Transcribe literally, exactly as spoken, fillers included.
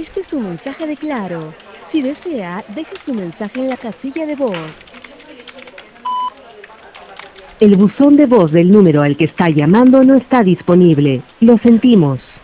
Este es un mensaje de Claro. Si desea, deje su mensaje en la casilla de voz. El buzón de voz del número al que está llamando no está disponible. Lo sentimos.